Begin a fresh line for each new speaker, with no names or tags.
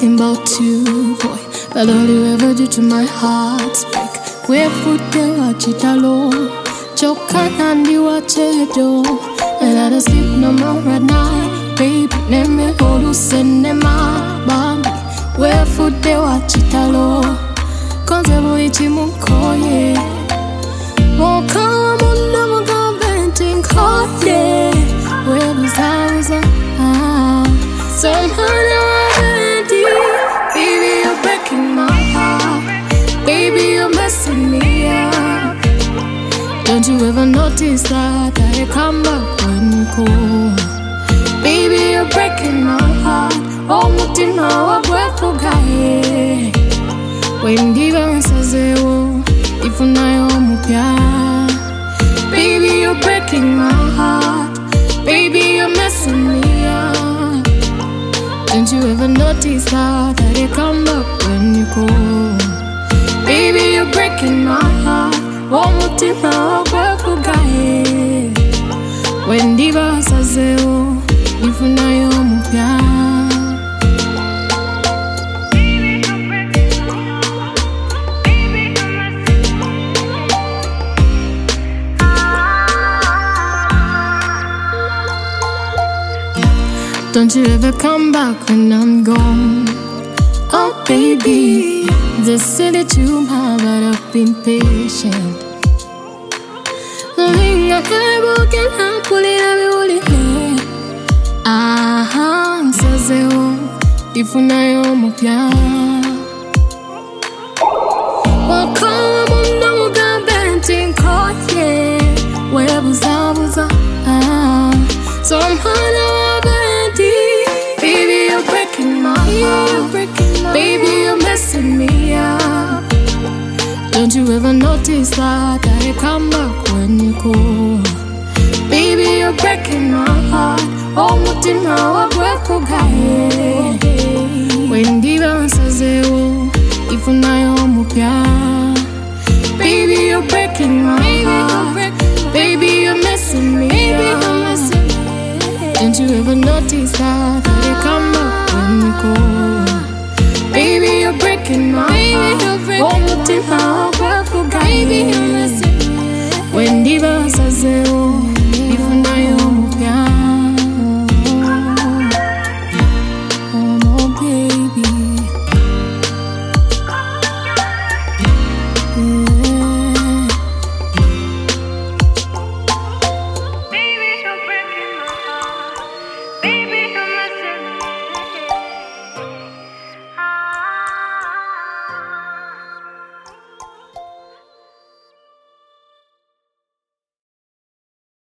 thinking about you, boy. But all you ever do to my heart's break. Where food they watch it alone. Choka nandi watch it do. And I don't sleep no more at night. Baby, name me all send them my bambi. Where food they watch it alone. Cause every chimunko, yeah. Moka munda moka venting call, yeah. Where was I? Somehow now I'm ready. Baby, you're breaking my heart. Baby, you're messing me up. Don't you ever notice that I come back when you call? Baby, you're breaking my heart. Oh, mutima wa bweko gaye. When diva says oh, if unayo mupya. Baby, you're breaking my heart. Baby, you're messing me up. Don't you ever notice that I come back when you call? Baby, you're breaking my heart. One more time, I'll work for guy. When diva says oh, if you know you're mupya. Don't you ever come back when I'm gone. Oh baby, just say that you have, but I've been patient. Loving a cable can happen in every holy day. Says if you know you're mupya. Well, come on, no gun venting caught, yeah. Where was I? Somehow now baby, you're breaking my heart. Baby, you're messing me up. Don't you ever notice that I come back when you call? Baby, you're breaking my heart. Oh, mutima wa bweko gaye. When diva says oh, if unayo mupya. Baby, you're breaking my heart. Baby, you're messing me up. Don't you ever notice that I come back when you call? Baby, you're breaking my heart.